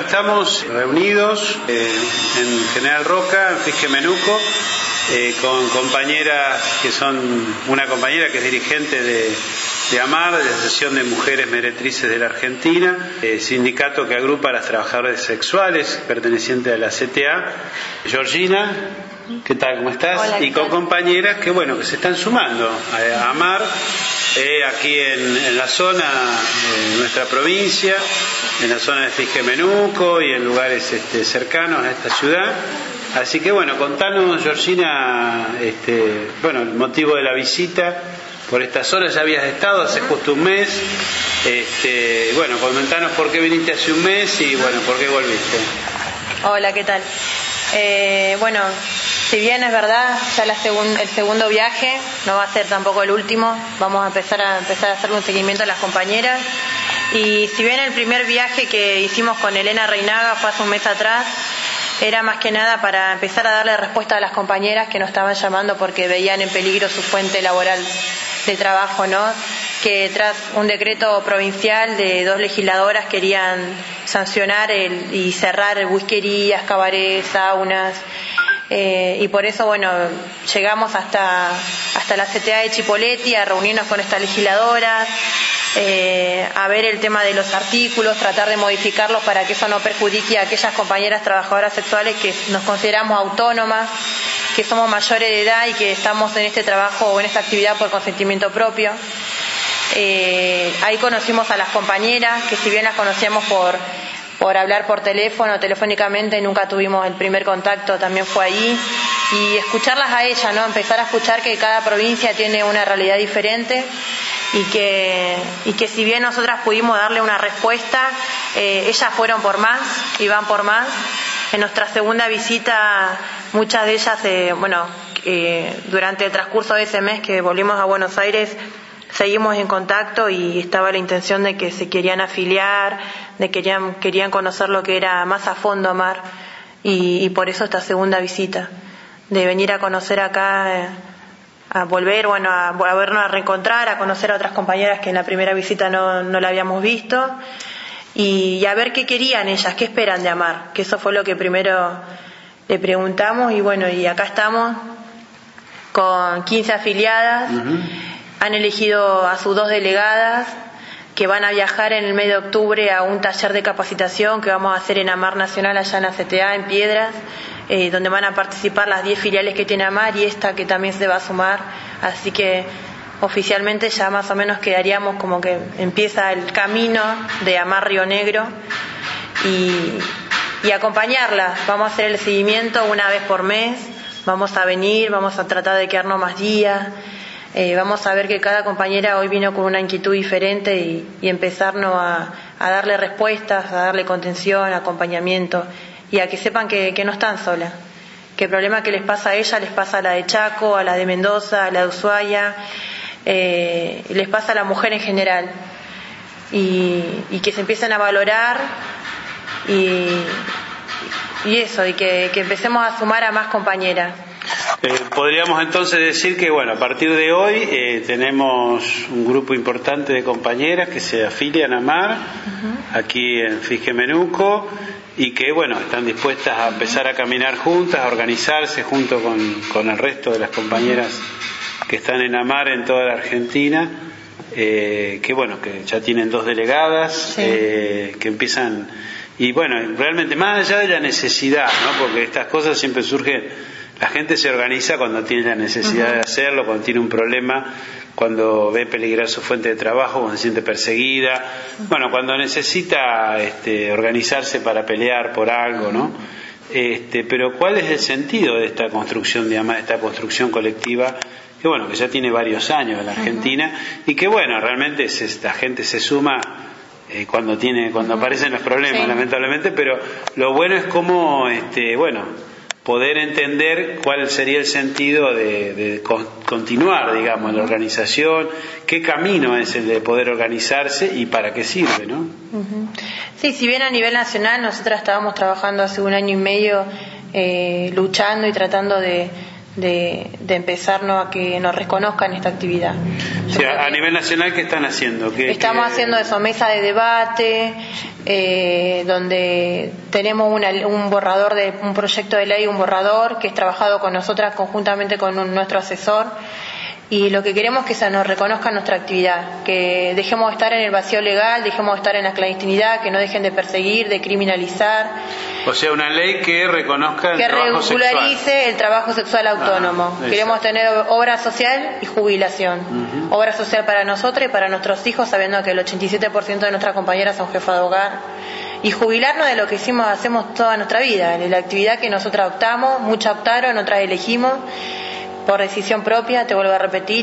estamos reunidos en General Roca, en Fisque Menuco, con compañeras que son, una compañera que es dirigente de AMAR, de la Asociación de Mujeres Meretrices de la Argentina, sindicato que agrupa a las trabajadoras sexuales pertenecientes a la CTA, Georgina. ¿Qué tal? ¿Cómo estás? Hola, y con compañeras que se están sumando a AMAR aquí en la zona de nuestra provincia, en la zona de Fisque Menuco y en lugares cercanos a esta ciudad. Así que contanos, Georgina, el motivo de la visita por esta zona. Ya habías estado hace justo un mes. Comentanos por qué viniste hace un mes y por qué volviste. Hola, ¿qué tal? Si bien es verdad, ya el segundo viaje, no va a ser tampoco el último, vamos a empezar a hacer un seguimiento a las compañeras. Y si bien el primer viaje que hicimos con Elena Reinaga fue hace un mes atrás, era más que nada para empezar a darle respuesta a las compañeras que nos estaban llamando porque veían en peligro su fuente laboral de trabajo, ¿no? Que tras un decreto provincial de 2 legisladoras querían sancionar y cerrar whiskerías, cabarets, saunas, y por eso llegamos hasta la CTA de Chipoleti a reunirnos con estas legisladoras, a ver el tema de los artículos, tratar de modificarlos para que eso no perjudique a aquellas compañeras trabajadoras sexuales que nos consideramos autónomas, que somos mayores de edad y que estamos en este trabajo o en esta actividad por consentimiento propio. Ahí conocimos a las compañeras, que si bien las conocíamos por hablar por teléfono, telefónicamente, nunca tuvimos el primer contacto, también fue ahí, y escucharlas a ellas, ¿no? Empezar a escuchar que cada provincia tiene una realidad diferente y que si bien nosotras pudimos darle una respuesta, ellas fueron por más y van por más. En nuestra segunda visita, muchas de ellas, durante el transcurso de ese mes que volvimos a Buenos Aires, seguimos en contacto y estaba la intención de que se querían afiliar, de querían conocer lo que era más a fondo AMAR, y por eso esta segunda visita, de venir a conocer acá, a volver, a volvernos a reencontrar, a conocer a otras compañeras que en la primera visita no la habíamos visto, y a ver qué querían ellas, qué esperan de AMAR, que eso fue lo que primero le preguntamos, y acá estamos con 15 afiliadas. Uh-huh. Han elegido a sus 2 delegadas que van a viajar en el mes de octubre a un taller de capacitación que vamos a hacer en AMAR Nacional allá en la CTA, en Piedras, donde van a participar las 10 filiales que tiene AMAR y esta que también se va a sumar. Así que oficialmente ya más o menos quedaríamos como que empieza el camino de AMAR Río Negro y acompañarla. Vamos a hacer el seguimiento una vez por mes, vamos a venir, vamos a tratar de quedarnos más días. Vamos a ver que cada compañera hoy vino con una inquietud diferente y empezarnos a darle respuestas, a darle contención, acompañamiento y a que sepan que no están solas, que el problema que les pasa a ella les pasa a la de Chaco, a la de Mendoza, a la de Ushuaia, les pasa a la mujer en general y que se empiecen a valorar y eso, y que empecemos a sumar a más compañeras. Podríamos entonces decir que a partir de hoy tenemos un grupo importante de compañeras que se afilian a AMAR, uh-huh, aquí en Fisque Menuco, y que están dispuestas a empezar a caminar juntas, a organizarse junto con el resto de las compañeras que están en AMAR en toda la Argentina, que ya tienen 2 delegadas, sí, que empiezan, y realmente más allá de la necesidad, ¿no? Porque estas cosas siempre surgen. La gente se organiza cuando tiene la necesidad, uh-huh, de hacerlo, cuando tiene un problema, cuando ve peligrar su fuente de trabajo, cuando se siente perseguida, cuando necesita organizarse para pelear por algo, ¿no? Pero ¿cuál es el sentido de esta construcción, de esta construcción colectiva que ya tiene varios años en la Argentina, uh-huh, y que realmente la gente se suma cuando uh-huh, aparecen los problemas, sí, lamentablemente, pero lo bueno es cómo poder entender cuál sería el sentido de continuar, digamos, la organización, qué camino es el de poder organizarse y para qué sirve, ¿no? Uh-huh. Sí, si bien a nivel nacional nosotras estábamos trabajando hace 1 año y medio luchando y tratando de de empezarnos a que nos reconozcan esta actividad. Sí, a nivel nacional, ¿qué están haciendo? Estamos haciendo eso, mesa de debate, donde tenemos un borrador de un proyecto de ley, un borrador que es trabajado con nosotras conjuntamente con nuestro asesor. Y lo que queremos es que se nos reconozca nuestra actividad, que dejemos de estar en el vacío legal, dejemos de estar en la clandestinidad, que no dejen de perseguir, de criminalizar. O sea, una ley que reconozca el trabajo sexual. Que regularice el trabajo sexual autónomo. Queremos tener obra social y jubilación. Obra social para nosotros y para nuestros hijos, sabiendo que el 87% de nuestras compañeras son jefas de hogar. Y jubilarnos de lo que hacemos toda nuestra vida, de la actividad que nosotras optamos, muchas optaron, otras elegimos por decisión propia, te vuelvo a repetir,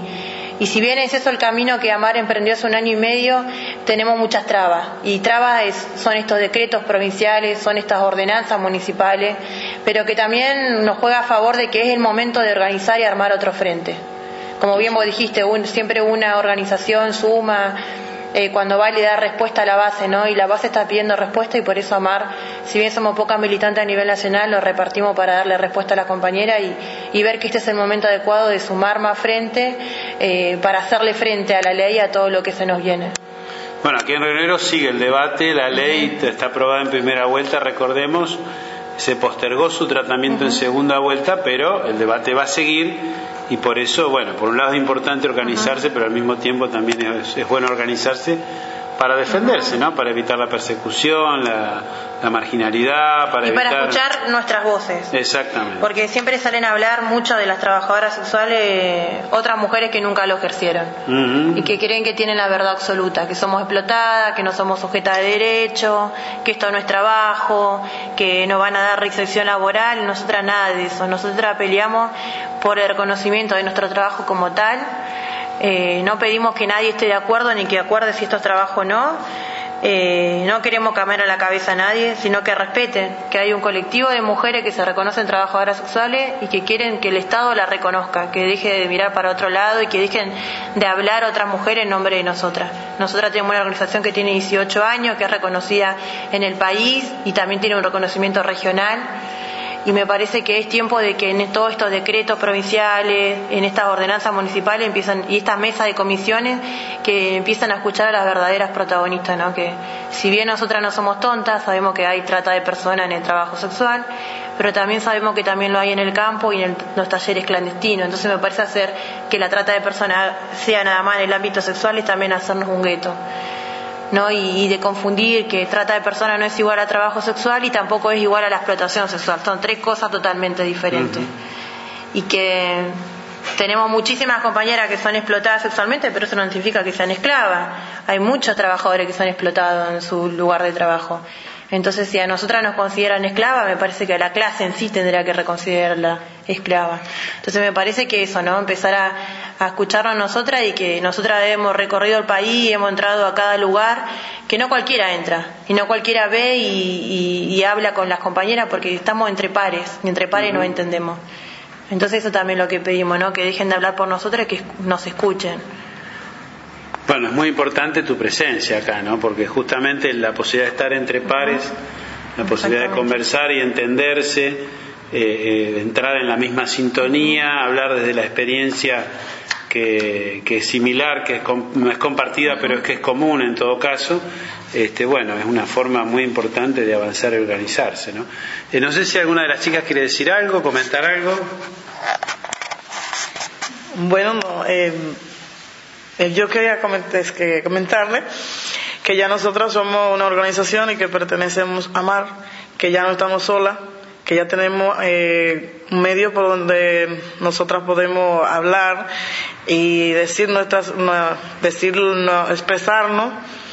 y si bien es eso el camino que Amar emprendió hace 1 año y medio, tenemos muchas trabas, y trabas son estos decretos provinciales, son estas ordenanzas municipales, pero que también nos juega a favor de que es el momento de organizar y armar otro frente. Como bien vos dijiste, siempre una organización suma, cuando va y le da respuesta a la base, ¿no? Y la base está pidiendo respuesta, y por eso Amar, si bien somos pocas militantes a nivel nacional, lo repartimos para darle respuesta a la compañera y ver que este es el momento adecuado de sumar más frente para hacerle frente a la ley, a todo lo que se nos viene. Bueno, aquí en Río Negro sigue el debate, la ley está aprobada en primera vuelta, recordemos, se postergó su tratamiento en segunda vuelta, pero el debate va a seguir. Y por eso, bueno, por un lado es importante organizarse, pero al mismo tiempo también es bueno organizarse para defenderse, ¿no? Para evitar la persecución, la marginalidad, para escuchar nuestras voces. Exactamente. Porque siempre salen a hablar mucho de las trabajadoras sexuales otras mujeres que nunca lo ejercieron y que creen que tienen la verdad absoluta, que somos explotadas, que no somos sujetas de derecho, que esto no es trabajo, que nos van a dar reinserción laboral. Nosotras nada de eso. Nosotras peleamos por el reconocimiento de nuestro trabajo como tal. No pedimos que nadie esté de acuerdo ni que acuerde si esto es trabajo o no. No queremos cambiar a la cabeza a nadie, sino que respeten que hay un colectivo de mujeres que se reconocen trabajadoras sexuales y que quieren que el Estado la reconozca, que deje de mirar para otro lado y que dejen de hablar a otras mujeres en nombre de nosotras. Nosotras tenemos una organización que tiene 18 años, que es reconocida en el país y también tiene un reconocimiento regional. Y me parece que es tiempo de que en todos estos decretos provinciales, en estas ordenanzas municipales y estas mesas de comisiones, que empiezan a escuchar a las verdaderas protagonistas, ¿no? Que si bien nosotras no somos tontas, sabemos que hay trata de personas en el trabajo sexual, pero también sabemos que también lo hay en el campo y en los talleres clandestinos. Entonces me parece hacer que la trata de personas sea nada más en el ámbito sexual es también hacernos un gueto, ¿no? Y de confundir que trata de personas no es igual a trabajo sexual y tampoco es igual a la explotación sexual. Son 3 cosas totalmente diferentes. Y que tenemos muchísimas compañeras que son explotadas sexualmente, pero eso no significa que sean esclavas. Hay muchos trabajadores que son explotados en su lugar de trabajo. Entonces, si a nosotras nos consideran esclavas, me parece que a la clase en sí tendrá que reconsiderarla esclava. Entonces, me parece que eso, ¿no? Empezar a escucharnos a nosotras, y que nosotras hemos recorrido el país, hemos entrado a cada lugar, que no cualquiera entra, y no cualquiera ve y habla con las compañeras, porque estamos entre pares, y entre pares nos entendemos. Entonces, eso también es lo que pedimos, ¿no? Que dejen de hablar por nosotras, que nos escuchen. Bueno, es muy importante tu presencia acá, ¿no? Porque justamente la posibilidad de estar entre pares, la posibilidad de conversar y entenderse, entrar en la misma sintonía, hablar desde la experiencia que es similar, no es compartida, pero es que es común en todo caso. Bueno, es una forma muy importante de avanzar y organizarse, ¿no? No sé si alguna de las chicas quiere decir algo, comentar algo. Bueno, yo quería comentarle que ya nosotros somos una organización y que pertenecemos a Amar, que ya no estamos solas, que ya tenemos un medio por donde nosotras podemos hablar y expresarnos,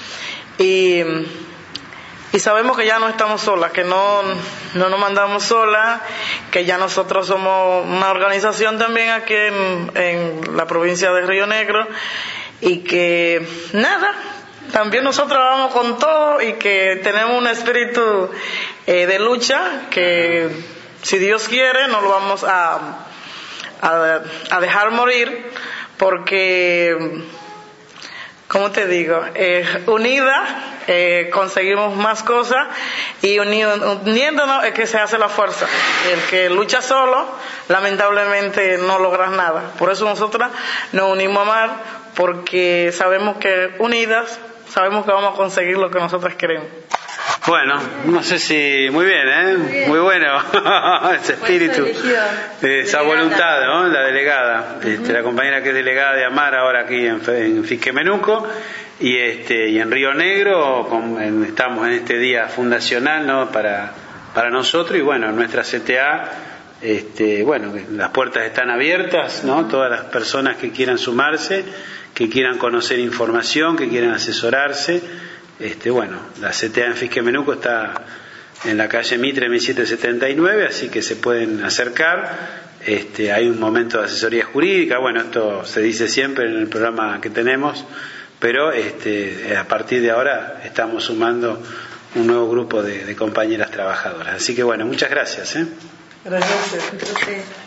y sabemos que ya no estamos solas, que no nos mandamos solas, que ya nosotros somos una organización también aquí en la provincia de Río Negro, y que nada, también nosotros vamos con todo, y que tenemos un espíritu de lucha, que si Dios quiere no lo vamos a dejar morir, porque, ¿cómo te digo? Unida conseguimos más cosas, y uniéndonos es que se hace la fuerza. El que lucha solo, lamentablemente no logras nada. Por eso nosotras nos unimos a MAR, porque sabemos que unidas, sabemos que vamos a conseguir lo que nosotras queremos. Bueno, no sé si... Muy bien, ¿eh? Muy bueno ese espíritu, esa voluntad, ¿no? La delegada, la compañera que es delegada de AMAR ahora aquí en Fisquemenuco, y en Río Negro estamos en este día fundacional, ¿no? para nosotros, y bueno, nuestra CTA, bueno, las puertas están abiertas, ¿no? Todas las personas que quieran sumarse, que quieran conocer información, que quieran asesorarse. Bueno, la CTA en Fisquemenuco está en la calle Mitre 1779, así que se pueden acercar. Hay un momento de asesoría jurídica, bueno, esto se dice siempre en el programa que tenemos, pero a partir de ahora estamos sumando un nuevo grupo de compañeras trabajadoras. Así que bueno, muchas gracias. Gracias.